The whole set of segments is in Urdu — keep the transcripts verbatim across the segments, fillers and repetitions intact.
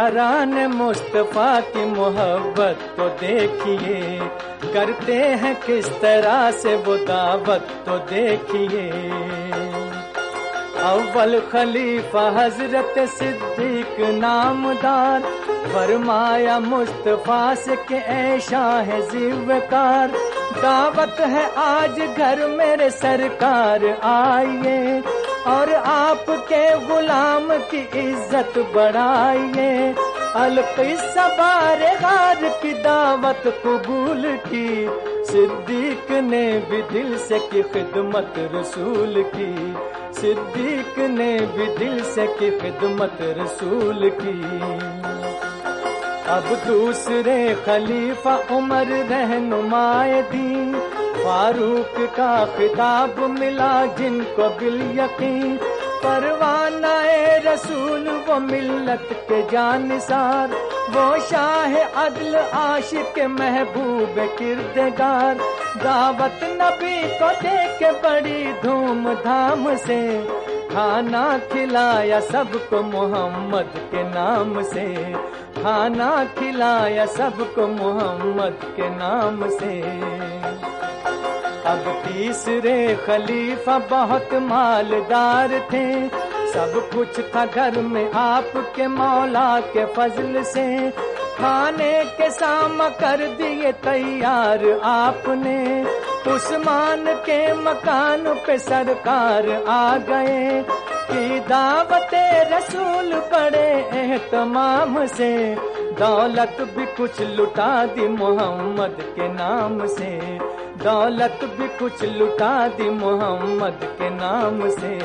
یاران مصطفیٰ کی محبت تو دیکھیے، کرتے ہیں کس طرح سے وہ دعوت تو دیکھیے۔ اول خلیفہ حضرت صدیق نامدار، فرمایا مصطفیٰ سے کہ اے شاہ زیوکار، دعوت ہے آج گھر میرے سرکار آئیے، اور آپ کے غلام کی عزت بڑھائیے۔ القصہ بار غار کی دعوت قبول کی، صدیق نے بھی دل سے کی خدمت رسول کی، صدیق نے بھی دل سے کی خدمت رسول کی۔ اب دوسرے خلیفہ عمر رہنمائے دین، فاروق کا خطاب ملا جن کو بالیقین، پروانہ رسول وہ ملت کے جانثار، وہ شاہ عدل عاشق محبوب کردگار، دعوت نبی کو دے کے بڑی دھوم دھام سے، کھانا کھلایا سب کو محمد کے نام سے، کھانا کھلایا سب کو محمد کے نام سے۔ اب تیسرے خلیفہ بہت مالدار تھے، سب کچھ تھا گھر میں آپ کے مولا کے فضل سے، کھانے کے سام کر دیے تیار آپ نے، عثمان کے مکان پہ سرکار آ گئے، کی دعوت رسول بڑے اہتمام سے، دولت بھی کچھ لٹا دی محمد کے نام سے، دولت بھی کچھ لٹا دی محمد کے نام سے۔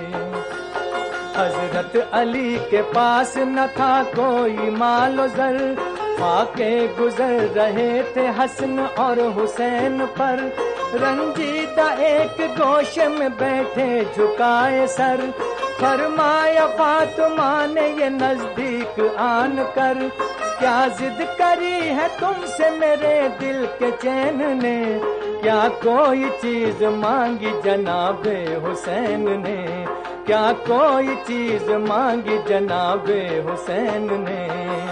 حضرت علی کے پاس نہ تھا کوئی مال و زر، فاقے گزر رہے تھے حسن اور حسین پر، رنجیدہ ایک گوشے میں بیٹھے جھکائے سر، فرمایا فاطمہ نے یہ نزدیک آن کر، کیا ضد کری ہے تم سے میرے دل کے چین نے، کیا کوئی چیز مانگی جناب حسین نے، کیا کوئی چیز مانگی جناب حسین نے،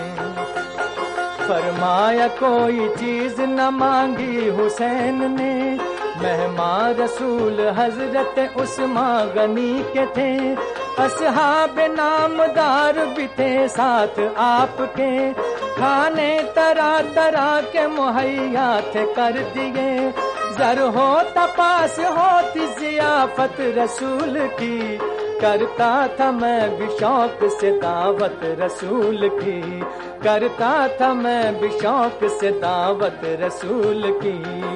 فرمایا کوئی چیز نہ مانگی حسین نے، مہمان رسول حضرت عثمان غنی کے تھے، اصحاب نامدار بھی تھے ساتھ آپ کے، کھانے طرح طرح کے مہیا تھے کر دیے، زر ہوتا پاس ہوتی ضیافت رسول کی، کرتا تھا میں بھی شوق سے دعوت رسول کی، کرتا تھا میں بھی شوق سے دعوت رسول کی۔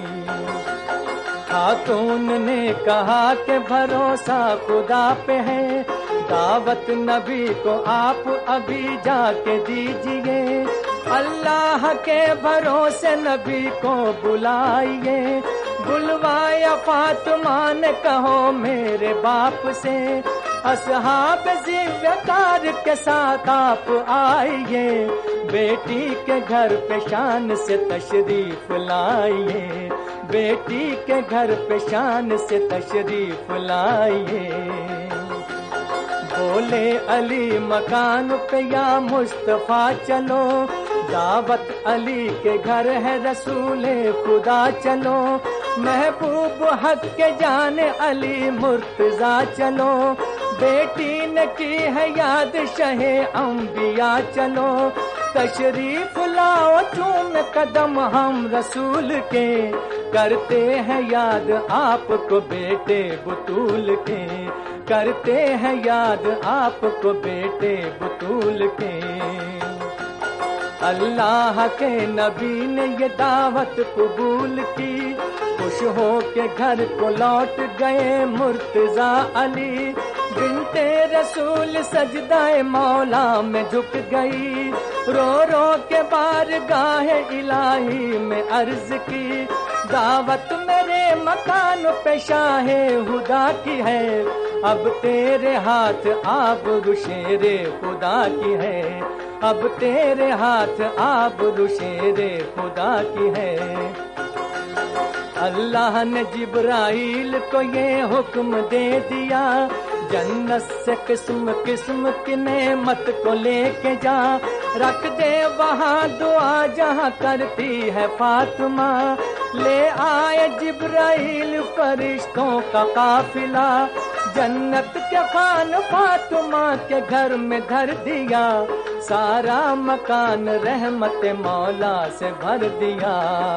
خاتون نے کہا کہ بھروسہ خدا پہ ہے، دعوت نبی کو آپ ابھی جا کے دیجئے، اللہ کے بھروسے نبی کو بلائیے، بلوایا فاطمہ نے کہو میرے باپ سے، اصحاب زیوکار کے ساتھ آپ آئیے، بیٹی کے گھر پہ شان سے تشریف لائیے، بیٹی کے گھر پہ شان سے تشریف لائیے۔ بولے علی مکان پہ یا مصطفیٰ چلو، دعوت علی کے گھر ہے رسول خدا چلو، محبوب حق کے جانے علی مرتضیٰ چلو، بیٹی نے کی ہے یاد شہ انبیاء چلو، تشریف لاؤ چوم قدم ہم رسول کے، کرتے ہیں یاد آپ کو بیٹے بطول کے، کرتے ہیں یاد آپ کو بیٹے بطول کے۔ اللہ کے نبی نے یہ دعوت قبول کی، خوش ہو کے گھر کو لوٹ گئے مرتضیٰ علی، بنت رسول سجدہ مولا میں جھک گئی، رو رو کے بارگاہ الہی میں عرض کی، دعوت میرے مکان پہ شاہ خدا کی ہے، اب تیرے ہاتھ آبرو شیر خدا کی ہے، اب تیرے ہاتھ آبرو شیر خدا کی ہے۔ اللہ نے جبرائیل کو یہ حکم دے دیا، जन्नत से किस्म किस्म की नेमत को लेके जा, रख दे वहाँ दुआ जहाँ करती है फातिमा। ले आए जिब्राइल फरिश्तों का काफिला, जन्नत के खान फातिमा के घर में धर दिया, सारा मकान रहमत मौला से भर दिया।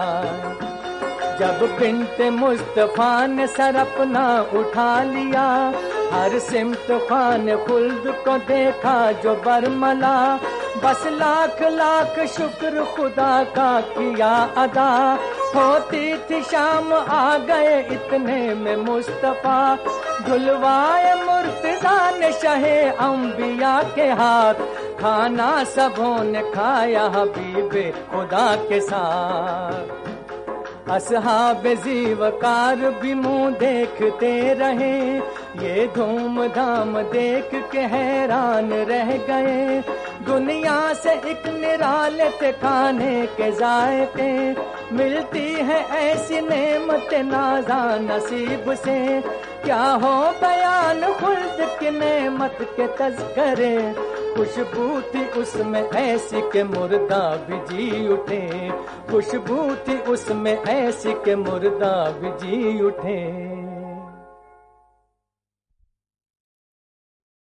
जब बिन्ते मुस्तफा ने सर अपना उठा लिया, हर सिमत खान खुल्द को देखा जो बरमला, बस लाख लाख शुक्र खुदा का किया अदा। होती थी शाम आ गए इतने में मुस्तफा, धुलवाए मुर्तजा ने शहे अंबिया के हाथ, खाना सबों ने खाया हबीबे खुदा के साथ। असहाब जीवकार भी मुंह देखते रहे, ये धूम धाम देख के हैरान रह गए। दुनिया से एक निराले थे खाने के जायके, मिलती है ऐसी नेमत नाजा नसीब से, क्या हो बयान खुल्द की नेमत के तज़करे। खुशबू थी उसमें ऐसी के मुर्दा भी जी उठे, खुशबू थी उसमें ऐसी के मुर्दा भी जी उठे।